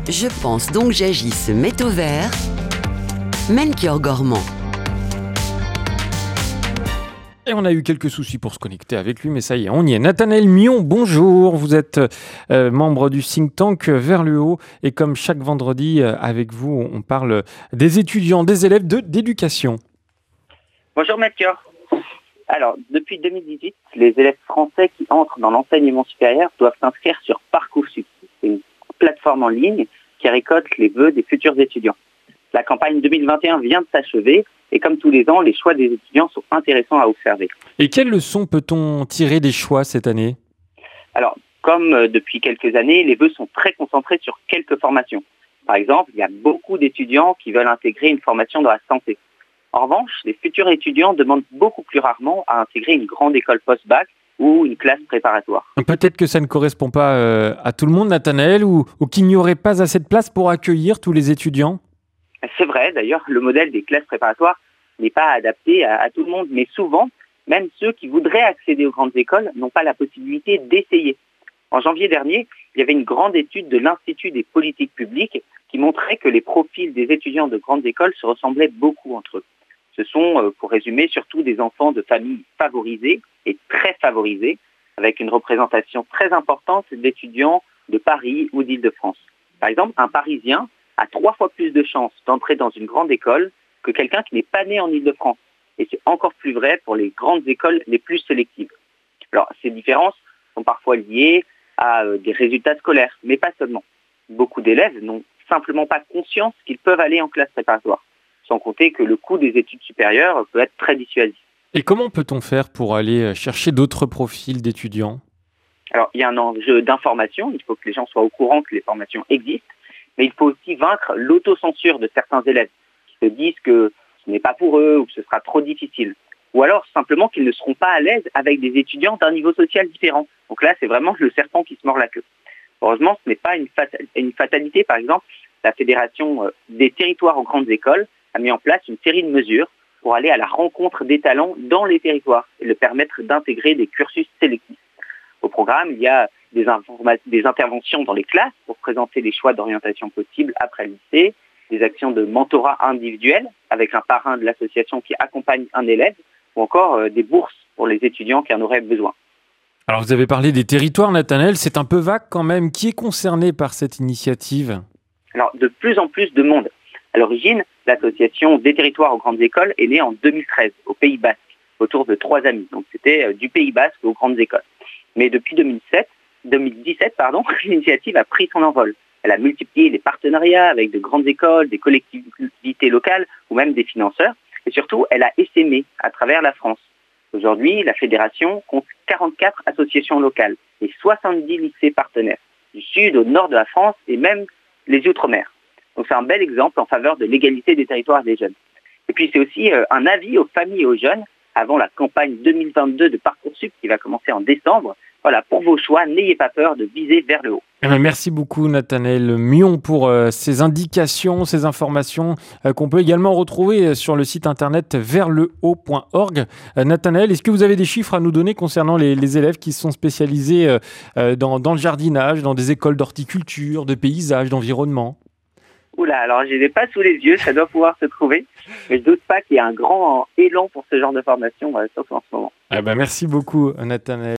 Je pense donc j'agis se met au vert. Melchior Gormand. Et on a eu quelques soucis pour se connecter avec lui, mais ça y est, on y est. Nathanaël Mion, bonjour. Vous êtes membre du think tank Vers le haut. Et comme chaque vendredi, avec vous, on parle des étudiants, des élèves d'éducation. Bonjour Melchior. Alors, depuis 2018, les élèves français qui entrent dans l'enseignement supérieur doivent s'inscrire sur Parcoursup. C'est une plateforme en ligne qui récolte les vœux des futurs étudiants. La campagne 2021 vient de s'achever et comme tous les ans, les choix des étudiants sont intéressants à observer. Et quelles leçons peut-on tirer des choix cette année ? Alors, comme depuis quelques années, les vœux sont très concentrés sur quelques formations. Par exemple, il y a beaucoup d'étudiants qui veulent intégrer une formation dans la santé. En revanche, les futurs étudiants demandent beaucoup plus rarement à intégrer une grande école post-bac ou une classe préparatoire. Peut-être que ça ne correspond pas à tout le monde, Nathanaël, ou qu'il n'y aurait pas assez de place pour accueillir tous les étudiants ? C'est vrai, d'ailleurs, le modèle des classes préparatoires n'est pas adapté à tout le monde, mais souvent, même ceux qui voudraient accéder aux grandes écoles n'ont pas la possibilité d'essayer. En janvier dernier, il y avait une grande étude de l'Institut des politiques publiques qui montrait que les profils des étudiants de grandes écoles se ressemblaient beaucoup entre eux. Ce sont, pour résumer, surtout des enfants de familles favorisées et très favorisées, avec une représentation très importante d'étudiants de Paris ou d'Île-de-France. Par exemple, un Parisien a 3 fois plus de chances d'entrer dans une grande école que quelqu'un qui n'est pas né en Île-de-France. Et c'est encore plus vrai pour les grandes écoles les plus sélectives. Alors, ces différences sont parfois liées à des résultats scolaires, mais pas seulement. Beaucoup d'élèves n'ont simplement pas conscience qu'ils peuvent aller en classe préparatoire, sans compter que le coût des études supérieures peut être très dissuasif. Et comment peut-on faire pour aller chercher d'autres profils d'étudiants ? Alors, il y a un enjeu d'information, il faut que les gens soient au courant que les formations existent, mais il faut aussi vaincre l'autocensure de certains élèves qui se disent que ce n'est pas pour eux ou que ce sera trop difficile. Ou alors simplement qu'ils ne seront pas à l'aise avec des étudiants d'un niveau social différent. Donc là, c'est vraiment le serpent qui se mord la queue. Heureusement, ce n'est pas une fatalité. Par exemple, la Fédération des territoires aux grandes écoles a mis en place une série de mesures pour aller à la rencontre des talents dans les territoires et leur permettre d'intégrer des cursus sélectifs. Au programme, il y a des interventions dans les classes pour présenter les choix d'orientation possibles après le lycée, des actions de mentorat individuel avec un parrain de l'association qui accompagne un élève, ou encore des bourses pour les étudiants qui en auraient besoin. Alors vous avez parlé des territoires, Nathanaël, c'est un peu vague quand même. Qui est concerné par cette initiative ? Alors de plus en plus de monde. À l'origine, l'association des territoires aux grandes écoles est née en 2013 au Pays Basque, autour de 3 amis. Donc c'était du Pays Basque aux grandes écoles. Mais depuis 2017, l'initiative a pris son envol. Elle a multiplié les partenariats avec de grandes écoles, des collectivités locales ou même des financeurs. Et surtout, elle a essaimé à travers la France. Aujourd'hui, la fédération compte 44 associations locales et 70 lycées partenaires, du sud au nord de la France et même les Outre-mer. Donc c'est un bel exemple en faveur de l'égalité des territoires des jeunes. Et puis c'est aussi un avis aux familles et aux jeunes avant la campagne 2022 de Parcoursup qui va commencer en décembre. Voilà, pour vos choix, n'ayez pas peur de viser vers le haut. Merci beaucoup Nathanaël Mion pour ces indications, ces informations qu'on peut également retrouver sur le site internet verslhaut.org. Nathanaël, est-ce que vous avez des chiffres à nous donner concernant les élèves qui sont spécialisés dans le jardinage, dans des écoles d'horticulture, de paysage, d'environnement ? Oula, alors je ne les ai pas sous les yeux, ça doit pouvoir se trouver. Mais je ne doute pas qu'il y ait un grand élan pour ce genre de formation, surtout en ce moment. Merci beaucoup Nathanaël.